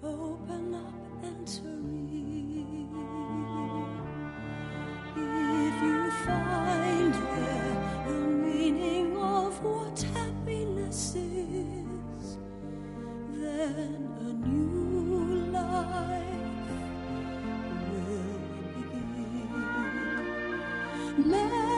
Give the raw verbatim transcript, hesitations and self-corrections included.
open up and to read. If you find there the meaning of what happiness is, then a new life will begin.